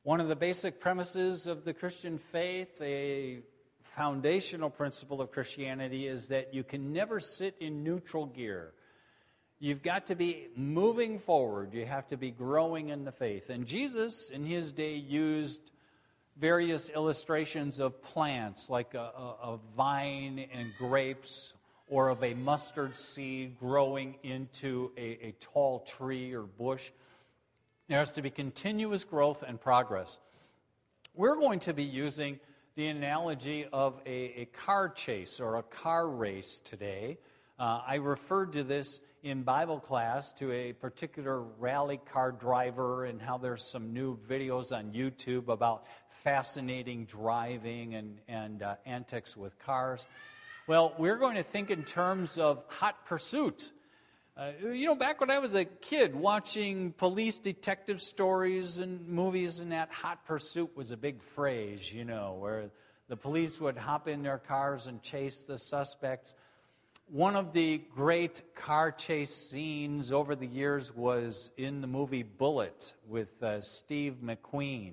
One of the basic premises of the Christian faith, a foundational principle of Christianity, is that you can never sit in neutral gear. You've got to be moving forward. You have to be growing in the faith. And Jesus, in his day, used various illustrations of plants, like a vine and grapes, or of a mustard seed growing into a tall tree or bush. There has to be continuous growth and progress. We're going to be using the analogy of a car chase or a car race today. I referred to this in Bible class to a particular rally car driver and how there's some new videos on YouTube about fascinating driving and antics with cars. Well, we're going to think in terms of hot pursuit. Back when I was a kid, watching police detective stories and movies and that, hot pursuit was a big phrase, where the police would hop in their cars and chase the suspects. One of the great car chase scenes over the years was in the movie Bullitt with Steve McQueen.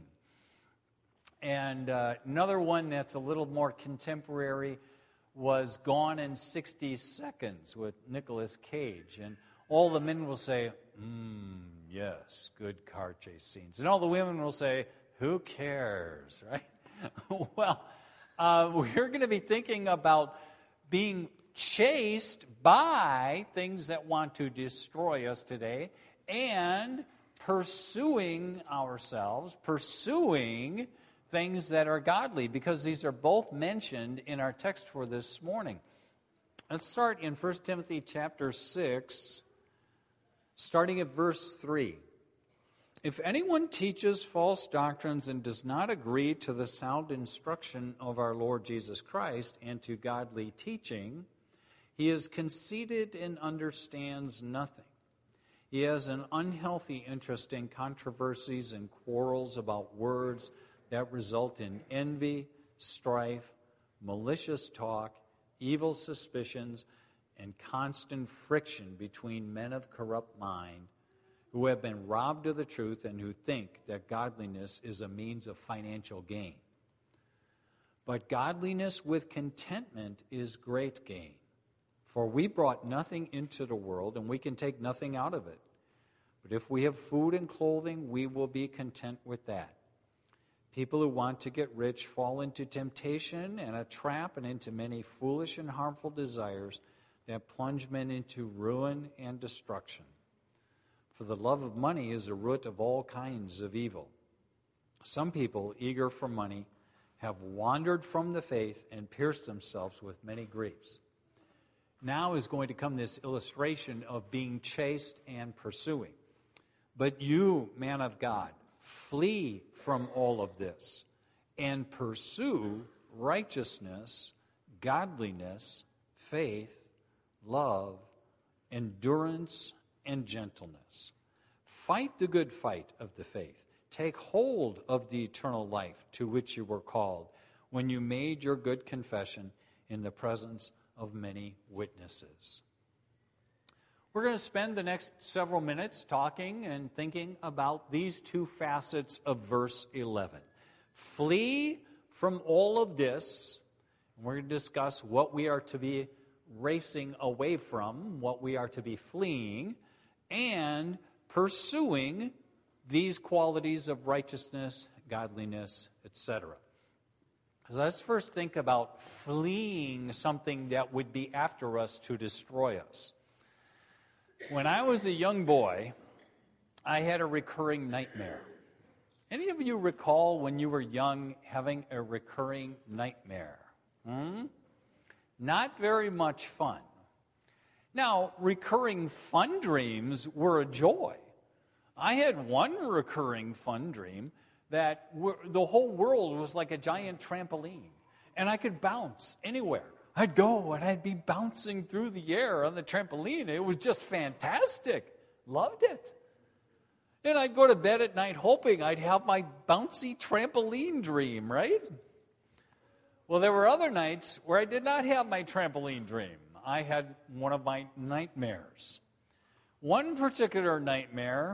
And another one that's a little more contemporary was Gone in 60 Seconds with Nicolas Cage. And all the men will say, yes, good car chase scenes. And all the women will say, who cares, right? Well, we're going to be thinking about being chased by things that want to destroy us today and pursuing ourselves, pursuing things that are godly, because these are both mentioned in our text for this morning. Let's start in 1 Timothy chapter 6, starting at verse 3. If anyone teaches false doctrines and does not agree to the sound instruction of our Lord Jesus Christ and to godly teaching, he is conceited and understands nothing. He has an unhealthy interest in controversies and quarrels about words that result in envy, strife, malicious talk, evil suspicions, and constant friction between men of corrupt mind who have been robbed of the truth and who think that godliness is a means of financial gain. But godliness with contentment is great gain. For we brought nothing into the world, and we can take nothing out of it. But if we have food and clothing, we will be content with that. People who want to get rich fall into temptation and a trap and into many foolish and harmful desires that plunge men into ruin and destruction. For the love of money is the root of all kinds of evil. Some people, eager for money, have wandered from the faith and pierced themselves with many griefs. Now is going to come this illustration of being chased and pursuing. But you, man of God, flee from all of this and pursue righteousness, godliness, faith, love, endurance, and gentleness. Fight the good fight of the faith. Take hold of the eternal life to which you were called when you made your good confession in the presence of many witnesses. We're going to spend the next several minutes talking and thinking about these two facets of verse 11. Flee from all of this, and we're going to discuss what we are to be racing away from, what we are to be fleeing, and pursuing these qualities of righteousness, godliness, etc. Let's first think about fleeing something that would be after us to destroy us. When I was a young boy, I had a recurring nightmare. Any of you recall when you were young having a recurring nightmare? Not very much fun. Now, recurring fun dreams were a joy. I had one recurring fun dream that the whole world was like a giant trampoline, and I could bounce anywhere. I'd go and I'd be bouncing through the air on the trampoline. It was just fantastic. Loved it. And I'd go to bed at night hoping I'd have my bouncy trampoline dream, right? Well, there were other nights where I did not have my trampoline dream. I had one of my nightmares. One particular nightmare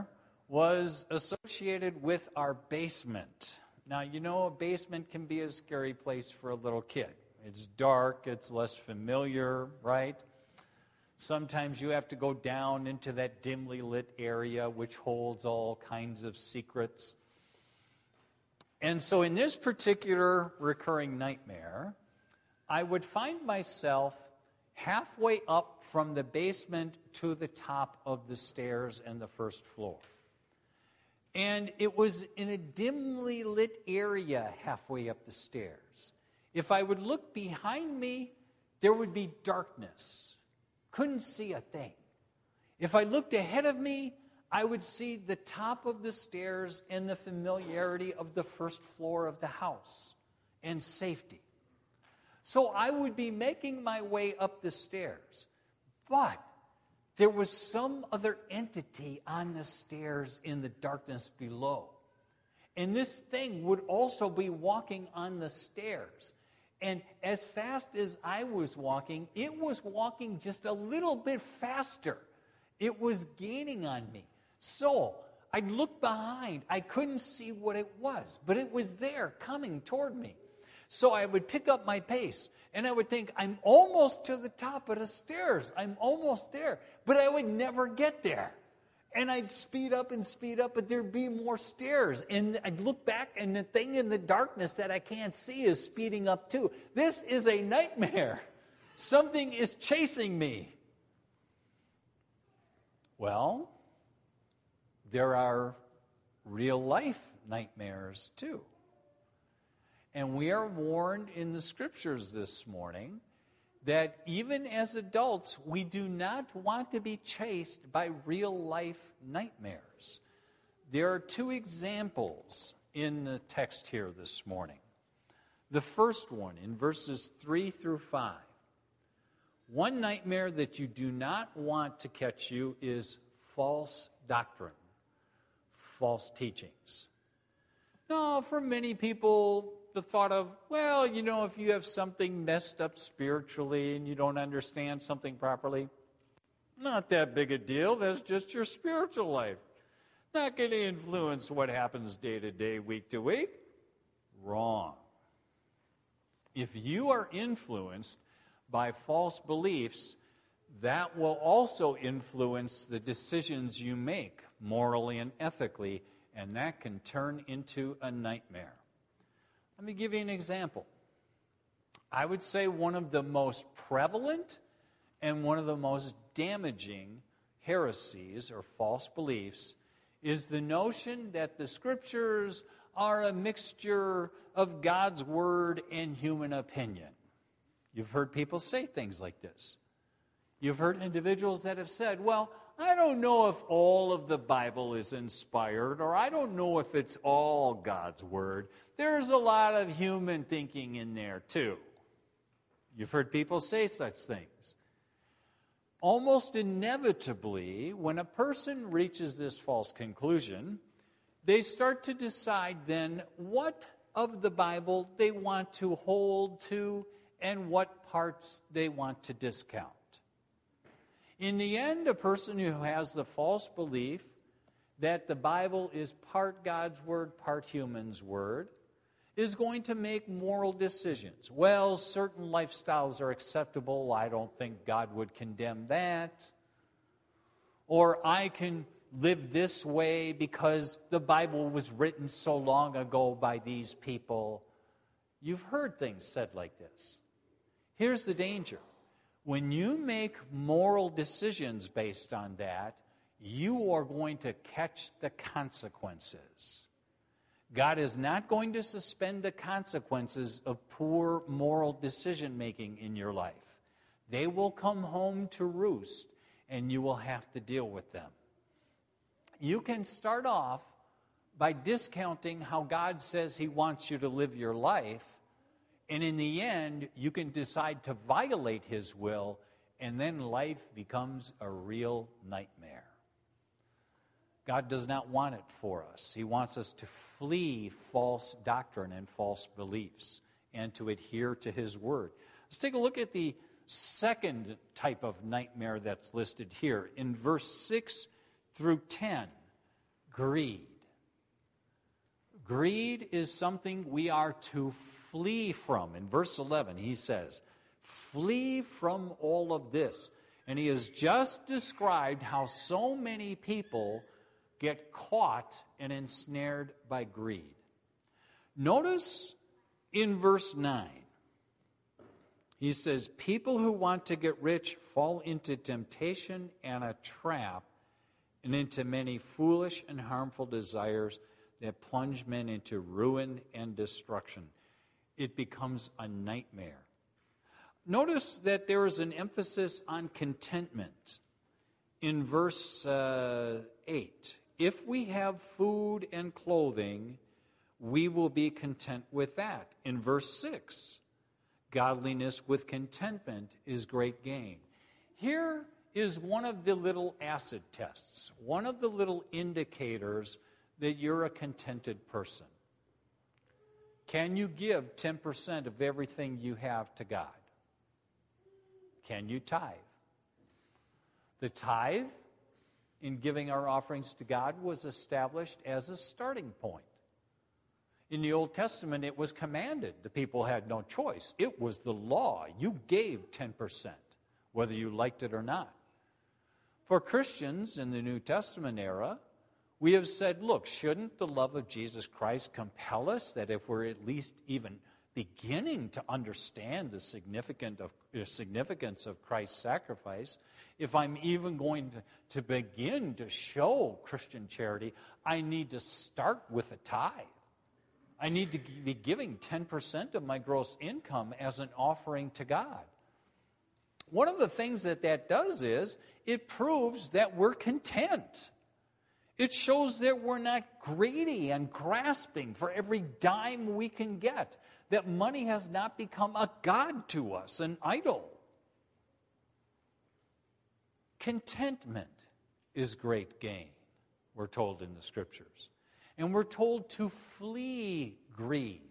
was associated with our basement. Now, you know, a basement can be a scary place for a little kid. It's dark, it's less familiar, right? Sometimes you have to go down into that dimly lit area which holds all kinds of secrets. And so in this particular recurring nightmare, I would find myself halfway up from the basement to the top of the stairs and the first floor. And it was in a dimly lit area halfway up the stairs. If I would look behind me, there would be darkness. Couldn't see a thing. If I looked ahead of me, I would see the top of the stairs and the familiarity of the first floor of the house and safety. So I would be making my way up the stairs. But there was some other entity on the stairs in the darkness below. And this thing would also be walking on the stairs. And as fast as I was walking, it was walking just a little bit faster. It was gaining on me. So I'd look behind. I couldn't see what it was, but it was there coming toward me. So I would pick up my pace, and I would think, I'm almost to the top of the stairs. I'm almost there. But I would never get there. And I'd speed up, but there'd be more stairs. And I'd look back, and the thing in the darkness that I can't see is speeding up too. This is a nightmare. Something is chasing me. Well, there are real-life nightmares too. And we are warned in the Scriptures this morning that even as adults, we do not want to be chased by real-life nightmares. There are two examples in the text here this morning. The first one, in verses 3 through 5. One nightmare that you do not want to catch you is false doctrine, false teachings. Now, for many people, the thought of, well, you know, if you have something messed up spiritually and you don't understand something properly, not that big a deal. That's just your spiritual life. Not going to influence what happens day to day, week to week. Wrong. If you are influenced by false beliefs, that will also influence the decisions you make morally and ethically, and that can turn into a nightmare. Let me give you an example. I would say one of the most prevalent and one of the most damaging heresies or false beliefs is the notion that the Scriptures are a mixture of God's Word and human opinion. You've heard people say things like this. You've heard individuals that have said, well, I don't know if all of the Bible is inspired, or I don't know if it's all God's Word. There's a lot of human thinking in there, too. You've heard people say such things. Almost inevitably, when a person reaches this false conclusion, they start to decide then what of the Bible they want to hold to and what parts they want to discount. In the end, a person who has the false belief that the Bible is part God's Word, part human's Word, is going to make moral decisions. Well, certain lifestyles are acceptable. I don't think God would condemn that. Or I can live this way because the Bible was written so long ago by these people. You've heard things said like this. Here's the danger. When you make moral decisions based on that, you are going to catch the consequences. God is not going to suspend the consequences of poor moral decision-making in your life. They will come home to roost, and you will have to deal with them. You can start off by discounting how God says He wants you to live your life, and in the end, you can decide to violate His will, and then life becomes a real nightmare. God does not want it for us. He wants us to flee false doctrine and false beliefs and to adhere to His Word. Let's take a look at the second type of nightmare that's listed here. In verse 6 through 10, Greed. Greed is something we are to flee from. In verse 11, he says, flee from all of this. And he has just described how so many people get caught and ensnared by greed. Notice in verse 9, he says, people who want to get rich fall into temptation and a trap and into many foolish and harmful desires that plunge men into ruin and destruction. It becomes a nightmare. Notice that there is an emphasis on contentment. In verse 8, if we have food and clothing, we will be content with that. In verse 6, godliness with contentment is great gain. Here is one of the little acid tests, one of the little indicators that you're a contented person. Can you give 10% of everything you have to God? Can you tithe? The tithe, in giving our offerings to God, was established as a starting point. In the Old Testament, it was commanded. The people had no choice. It was the law. You gave 10%, whether you liked it or not. For Christians in the New Testament era, we have said, look, shouldn't the love of Jesus Christ compel us that if we're at least even beginning to understand the significance of Christ's sacrifice, if I'm even going to begin to show Christian charity, I need to start with a tithe. I need to be giving 10% of my gross income as an offering to God. One of the things that does is it proves that we're content. It shows that we're not greedy and grasping for every dime we can get, that money has not become a god to us, an idol. Contentment is great gain, we're told in the Scriptures. And we're told to flee greed.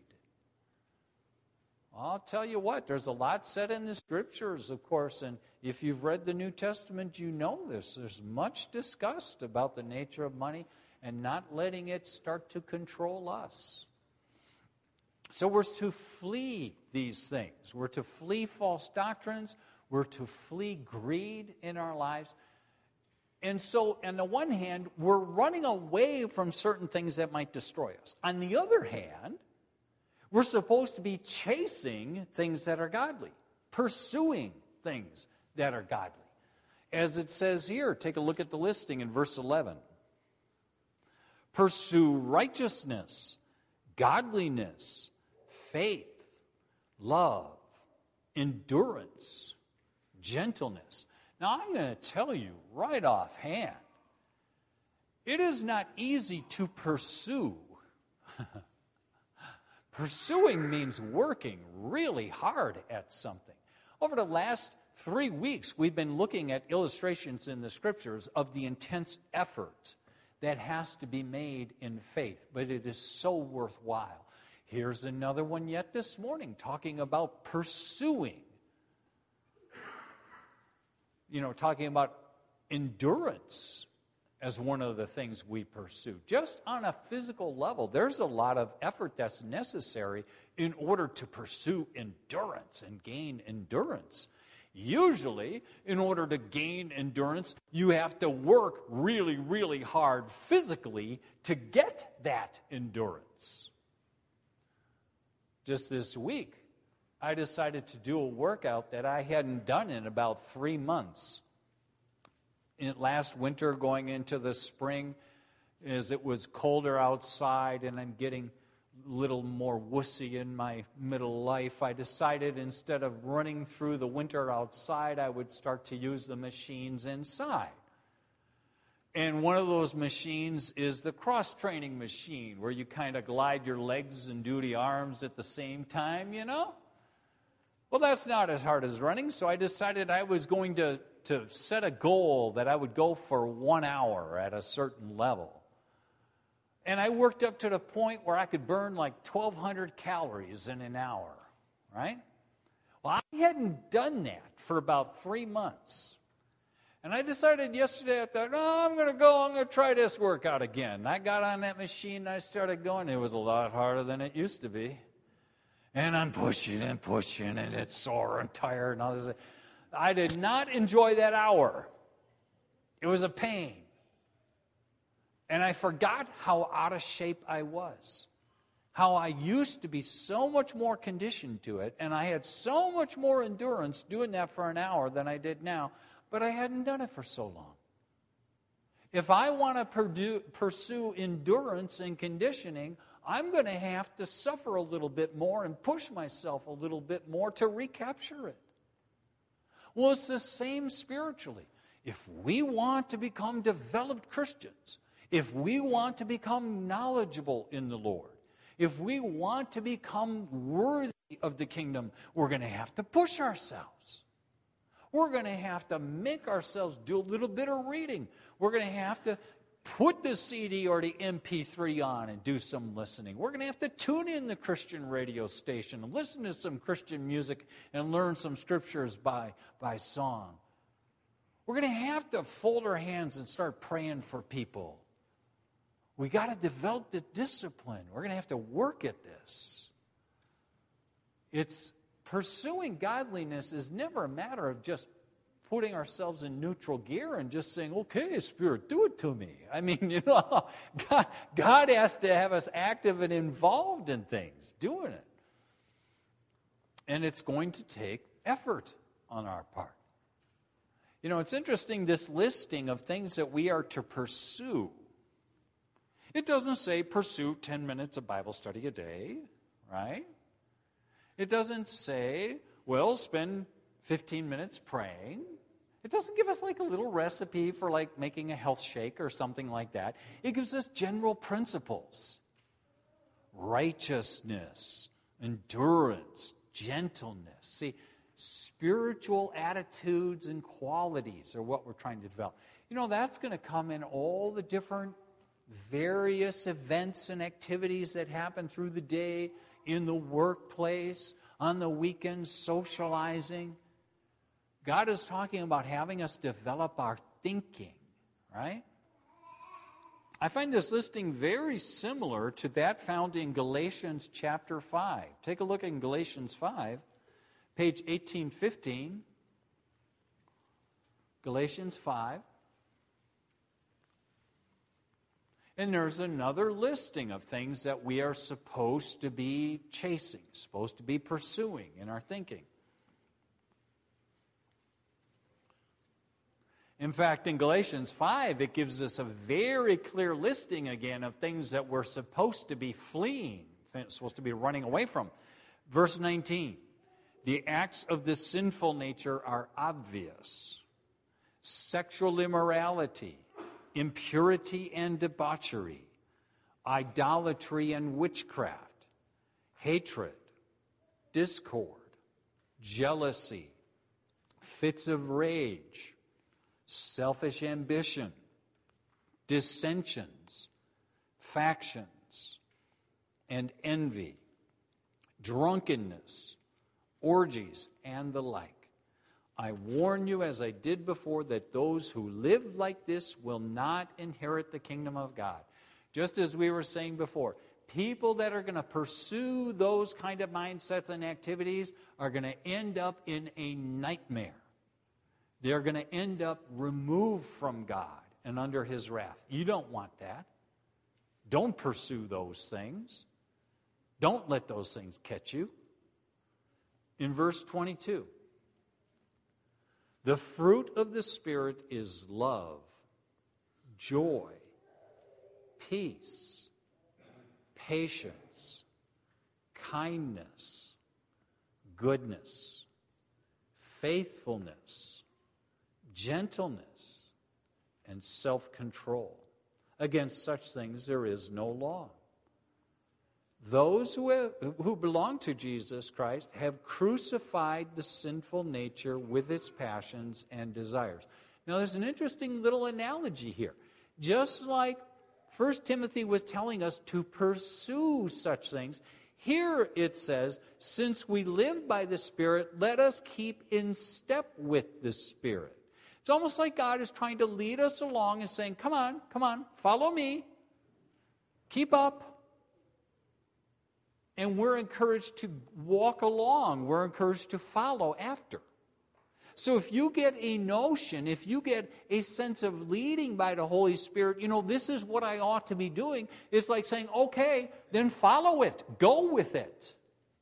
I'll tell you what, there's a lot said in the Scriptures, of course, and if you've read the New Testament, you know this. There's much discussed about the nature of money and not letting it start to control us. So we're to flee these things. We're to flee false doctrines. We're to flee greed in our lives. And so, on the one hand, we're running away from certain things that might destroy us. On the other hand, we're supposed to be chasing things that are godly, pursuing things that are godly. As it says here, take a look at the listing in verse 11. Pursue righteousness, godliness, faith, love, endurance, gentleness. Now, I'm going to tell you right offhand, it is not easy to pursue. Pursuing means working really hard at something. Over the last 3 weeks, we've been looking at illustrations in the Scriptures of the intense effort that has to be made in faith, but it is so worthwhile. Here's another one yet this morning, talking about pursuing. Talking about endurance as one of the things we pursue. Just on a physical level, there's a lot of effort that's necessary in order to pursue endurance and gain endurance. Usually, in order to gain endurance, you have to work really, really hard physically to get that endurance. Just this week, I decided to do a workout that I hadn't done in about 3 months. Last winter, going into the spring, as it was colder outside and I'm getting a little more wussy in my middle life, I decided instead of running through the winter outside, I would start to use the machines inside. And one of those machines is the cross-training machine, where you kind of glide your legs and do the arms at the same time, Well, that's not as hard as running, so I decided I was going to set a goal that I would go for 1 hour at a certain level. And I worked up to the point where I could burn like 1,200 calories in an hour, right? Well, I hadn't done that for about 3 months. And I decided yesterday, I thought, I'm going to try this workout again. I got on that machine, and I started going. It was a lot harder than it used to be. And I'm pushing, and it's sore and tired and all this. I did not enjoy that hour. It was a pain. And I forgot how out of shape I was. How I used to be so much more conditioned to it, and I had so much more endurance doing that for an hour than I did now, but I hadn't done it for so long. If I want to pursue endurance and conditioning, I'm going to have to suffer a little bit more and push myself a little bit more to recapture it. Well, it's the same spiritually. If we want to become developed Christians, if we want to become knowledgeable in the Lord, if we want to become worthy of the kingdom, we're going to have to push ourselves. We're going to have to make ourselves do a little bit of reading. We're going to have to put the CD or the MP3 on and do some listening. We're going to have to tune in the Christian radio station and listen to some Christian music and learn some scriptures by song. We're going to have to fold our hands and start praying for people. We got to develop the discipline. We're going to have to work at this. It's pursuing godliness is never a matter of just putting ourselves in neutral gear and just saying, okay, Spirit, do it to me. I mean, God has to have us active and involved in things, doing it. And it's going to take effort on our part. It's interesting, this listing of things that we are to pursue. It doesn't say pursue 10 minutes of Bible study a day, right? It doesn't say, spend 15 minutes praying. It doesn't give us like a little recipe for like making a health shake or something like that. It gives us general principles. Righteousness, endurance, gentleness. See, spiritual attitudes and qualities are what we're trying to develop. That's going to come in all the different various events and activities that happen through the day, in the workplace, on the weekends, socializing. God is talking about having us develop our thinking, right? I find this listing very similar to that found in Galatians chapter 5. Take a look in Galatians 5, page 1815. Galatians 5. And there's another listing of things that we are supposed to be chasing, supposed to be pursuing in our thinking. In fact, in Galatians 5, it gives us a very clear listing again of things that we're supposed to be fleeing, supposed to be running away from. Verse 19, the acts of the sinful nature are obvious. Sexual immorality, impurity and debauchery, idolatry and witchcraft, hatred, discord, jealousy, fits of rage, selfish ambition, dissensions, factions, and envy, drunkenness, orgies, and the like. I warn you, as I did before, that those who live like this will not inherit the kingdom of God. Just as we were saying before, people that are going to pursue those kind of mindsets and activities are going to end up in a nightmare. They're going to end up removed from God and under His wrath. You don't want that. Don't pursue those things. Don't let those things catch you. In verse 22, the fruit of the Spirit is love, joy, peace, patience, kindness, goodness, faithfulness, gentleness, and self-control. Against such things there is no law. Those who belong to Jesus Christ have crucified the sinful nature with its passions and desires. Now there's an interesting little analogy here. Just like 1 Timothy was telling us to pursue such things, here it says, since we live by the Spirit, let us keep in step with the Spirit. It's almost like God is trying to lead us along and saying, come on, follow me. Keep up. And we're encouraged to walk along. We're encouraged to follow after. So if you get a notion, if you get a sense of leading by the Holy Spirit, this is what I ought to be doing, it's like saying, okay, then follow it. Go with it.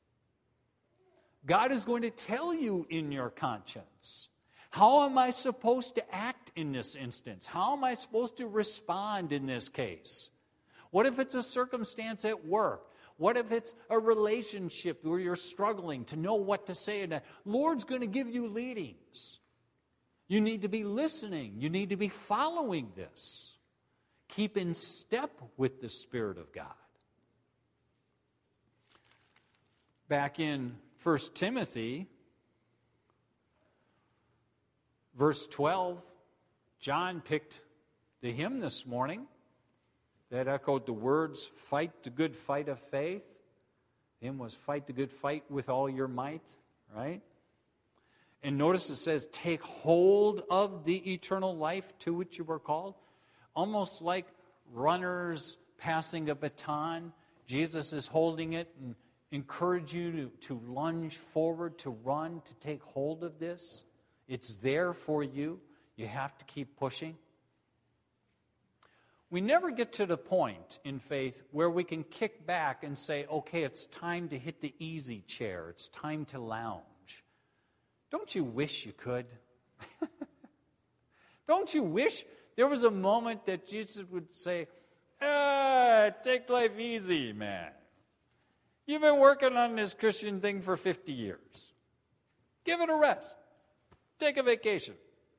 God is going to tell you in your conscience. How am I supposed to act in this instance? How am I supposed to respond in this case? What if it's a circumstance at work? What if it's a relationship where you're struggling to know what to say? And the Lord's going to give you leadings. You need to be listening. You need to be following this. Keep in step with the Spirit of God. Back in 1 Timothy, verse 12, John picked the hymn this morning that echoed the words, fight the good fight of faith. The hymn was fight the good fight with all your might, right? And notice it says, take hold of the eternal life to which you were called. Almost like runners passing a baton. Jesus is holding it and encourage you to lunge forward, to run, to take hold of this. It's there for you. You have to keep pushing. We never get to the point in faith where we can kick back and say, okay, it's time to hit the easy chair. It's time to lounge. Don't you wish you could? Don't you wish there was a moment that Jesus would say, take life easy, man. You've been working on this Christian thing for 50 years. Give it a rest. Take a vacation.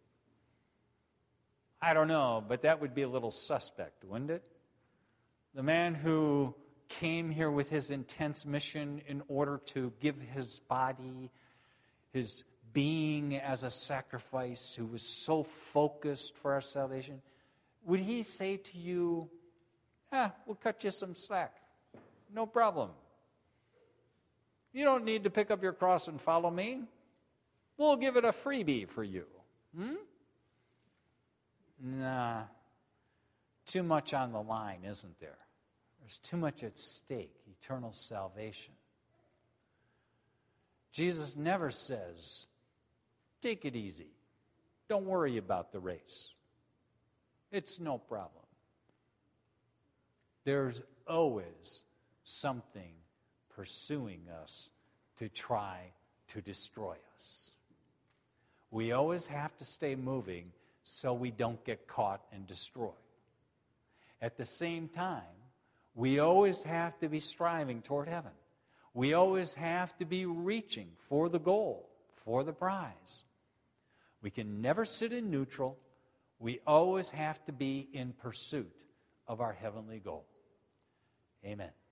I don't know, but that would be a little suspect, wouldn't it? The man who came here with his intense mission in order to give his body, his being as a sacrifice, who was so focused for our salvation, would he say to you, we'll cut you some slack. No problem. You don't need to pick up your cross and follow me. We'll give it a freebie for you. Nah, too much on the line, isn't there? There's too much at stake, eternal salvation. Jesus never says, take it easy. Don't worry about the race. It's no problem. There's always something pursuing us to try to destroy us. We always have to stay moving so we don't get caught and destroyed. At the same time, we always have to be striving toward heaven. We always have to be reaching for the goal, for the prize. We can never sit in neutral. We always have to be in pursuit of our heavenly goal. Amen.